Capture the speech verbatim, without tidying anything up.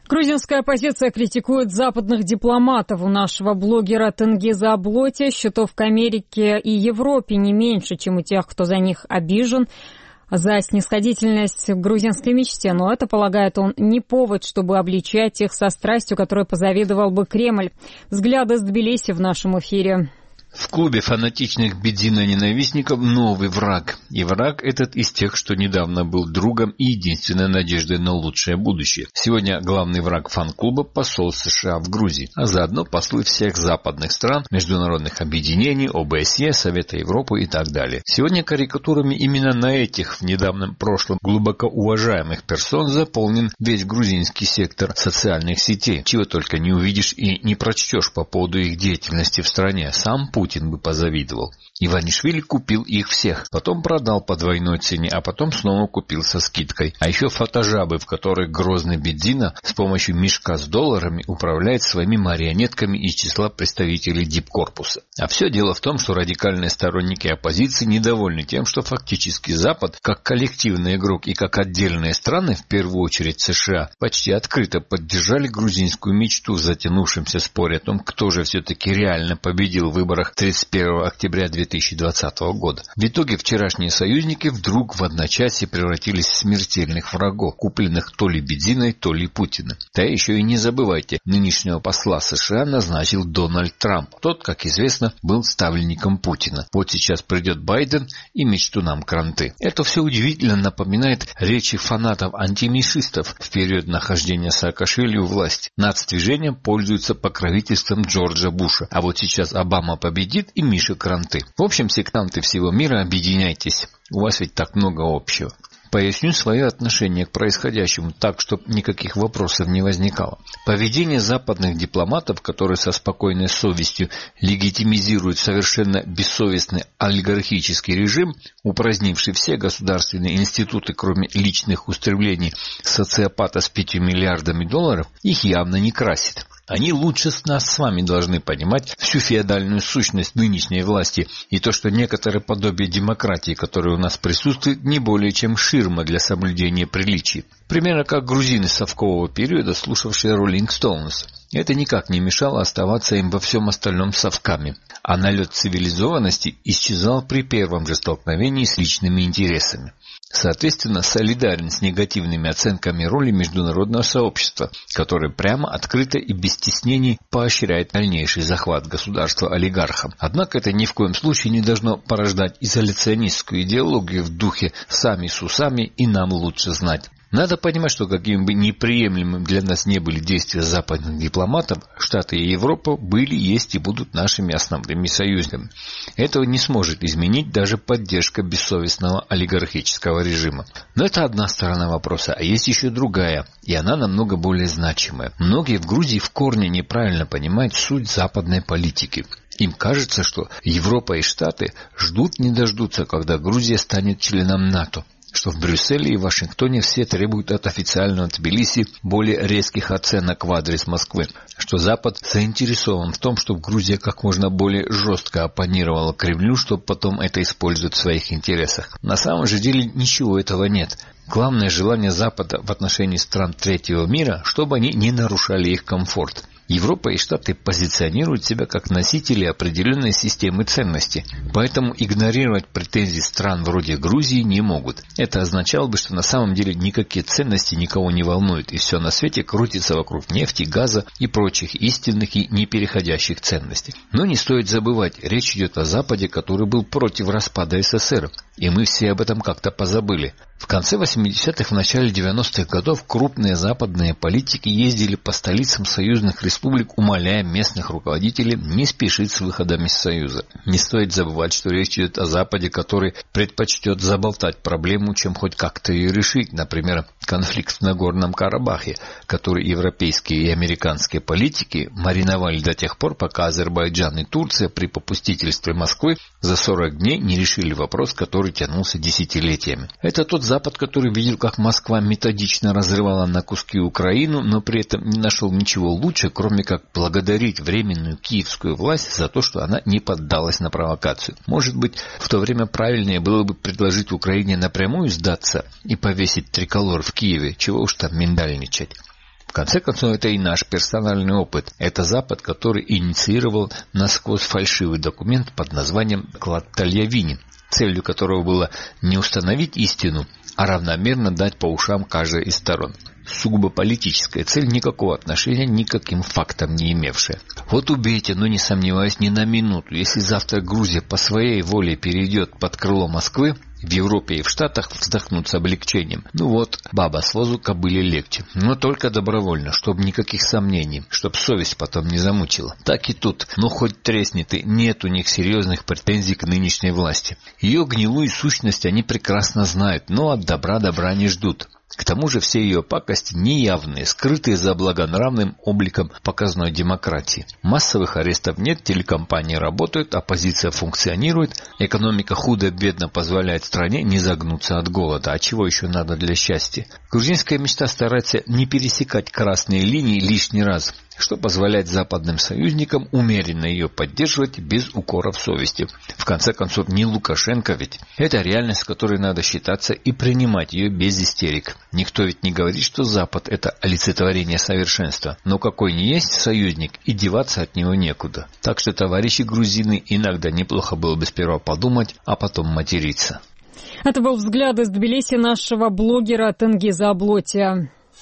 Грузинская оппозиция критикует западных дипломатов. У нашего блогера Тенгиза Аблоти счетов к Америке и Европе не меньше, чем у тех, кто за них обижен, за снисходительность к грузинской мечте. Но это, полагает он, не повод, чтобы обличать их со страстью, которой позавидовал бы Кремль. Взгляды с Тбилиси в нашем эфире. В клубе фанатичных Бедзина-ненавистников новый враг. И враг этот из тех, что недавно был другом и единственной надеждой на лучшее будущее. Сегодня главный враг фан-клуба – посол США в Грузии, а заодно послы всех западных стран, международных объединений, О Бэ Эс Е, Совета Европы и так далее. Сегодня карикатурами именно на этих в недавнем прошлом глубоко уважаемых персон заполнен весь грузинский сектор социальных сетей. Чего только не увидишь и не прочтешь по поводу их деятельности в стране. Сам Путин Путин бы позавидовал. Иванишвили купил их всех, потом продал по двойной цене, а потом снова купил со скидкой. А еще фотожабы, в которых грозный Бедзина с помощью мешка с долларами управляет своими марионетками из числа представителей дипкорпуса. А все дело в том, что радикальные сторонники оппозиции недовольны тем, что фактически Запад, как коллективный игрок и как отдельные страны, в первую очередь США, почти открыто поддержали грузинскую мечту в затянувшемся споре о том, кто же все-таки реально победил в выборах тридцать первого октября две тысячи двадцатого года. В итоге вчерашние союзники вдруг в одночасье превратились в смертельных врагов, купленных то ли Бедзиной, то ли Путиным. Да еще и не забывайте, нынешнего посла США назначил Дональд Трамп. Тот, как известно, был ставленником Путина. Вот сейчас придет Байден и мечту нам кранты. Это все удивительно напоминает речи фанатов-антимишистов в период нахождения Саакашвили у власти. Нацдвижение пользуется покровительством Джорджа Буша, а вот сейчас Обама победит и Миша кранты. В общем, сектанты всего мира, объединяйтесь. У вас ведь так много общего. Поясню свое отношение к происходящему так, чтобы никаких вопросов не возникало. Поведение западных дипломатов, которые со спокойной совестью легитимизируют совершенно бессовестный олигархический режим, упразднивший все государственные институты, кроме личных устремлений социопата с пятью миллиардами долларов, их явно не красит. Они лучше нас с вами должны понимать всю феодальную сущность нынешней власти и то, что некоторое подобие демократии, которое у нас присутствует, не более чем ширма для соблюдения приличий. Примерно как грузины совкового периода, слушавшие Rolling Stones. Это никак не мешало оставаться им во всем остальном совками, а налет цивилизованности исчезал при первом же столкновении с личными интересами. Соответственно, солидарен с негативными оценками роли международного сообщества, которое прямо, открыто и без стеснений поощряет дальнейший захват государства олигархом. Однако это ни в коем случае не должно порождать изоляционистскую идеологию в духе «сами с усами и нам лучше знать». Надо понимать, что какими бы неприемлемыми для нас не были действия западных дипломатов, Штаты и Европа были, есть и будут нашими основными союзниками. Этого не сможет изменить даже поддержка бессовестного олигархического режима. Но это одна сторона вопроса, а есть еще другая, и она намного более значимая. Многие в Грузии в корне неправильно понимают суть западной политики. Им кажется, что Европа и Штаты ждут не дождутся, когда Грузия станет членом НАТО, что в Брюсселе и Вашингтоне все требуют от официального Тбилиси более резких оценок в адрес Москвы, что Запад заинтересован в том, чтобы Грузия как можно более жестко оппонировала Кремлю, чтобы потом это использовать в своих интересах. На самом же деле ничего этого нет. Главное желание Запада в отношении стран третьего мира, чтобы они не нарушали их комфорт. Европа и Штаты позиционируют себя как носители определенной системы ценностей, поэтому игнорировать претензии стран вроде Грузии не могут. Это означало бы, что на самом деле никакие ценности никого не волнуют, и все на свете крутится вокруг нефти, газа и прочих истинных и непереходящих ценностей. Но не стоит забывать, речь идет о Западе, который был против распада Эс Эс Эр, и мы все об этом как-то позабыли. В конце восьмидесятых, в начале девяностых годов крупные западные политики ездили по столицам союзных республик, умоляя местных руководителей не спешить с выходом из Союза. Не стоит забывать, что речь идет о Западе, который предпочтет заболтать проблему, чем хоть как-то ее решить. Например, конфликт в Нагорном Карабахе, который европейские и американские политики мариновали до тех пор, пока Азербайджан и Турция при попустительстве Москвы за сорок дней не решили вопрос, который тянулся десятилетиями. Это тот Запад, который видел, как Москва методично разрывала на куски Украину, но при этом не нашел ничего лучше, кроме как благодарить временную киевскую власть за то, что она не поддалась на провокацию. Может быть, в то время правильнее было бы предложить Украине напрямую сдаться и повесить триколор в Киеве, чего уж там миндальничать. В конце концов, это и наш персональный опыт. Это Запад, который инициировал насквозь фальшивый документ под названием «Клад Тольявини», целью которого было не установить истину, а равномерно дать по ушам каждой из сторон. Сугубо политическая цель, никакого отношения никаким фактам не имевшая. Вот убейте, но не сомневаюсь ни на минуту, если завтра Грузия по своей воле перейдет под крыло Москвы, в Европе и в Штатах вздохнут с облегчением. Ну вот, баба с возу кобыле легче. Но только добровольно, чтобы никаких сомнений, чтобы совесть потом не замучила. Так и тут, ну хоть треснет, и нет у них серьезных претензий к нынешней власти. Ее гнилую сущность они прекрасно знают, но от добра добра не ждут. К тому же все ее пакости неявные, скрытые за благонравным обликом показной демократии. Массовых арестов нет, телекомпании работают, оппозиция функционирует, экономика худо-бедно позволяет стране не загнуться от голода. А чего еще надо для счастья? Грузинская мечта старается не пересекать красные линии лишний раз, что позволяет западным союзникам умеренно ее поддерживать без укоров совести. В конце концов, не Лукашенко ведь. Это реальность, с которой надо считаться и принимать ее без истерик. Никто ведь не говорит, что Запад – это олицетворение совершенства. Но какой ни есть союзник, и деваться от него некуда. Так что, товарищи грузины, иногда неплохо было бы сперва подумать, а потом материться. Это был взгляд из Тбилиси нашего блогера Тенгиза Аблотия.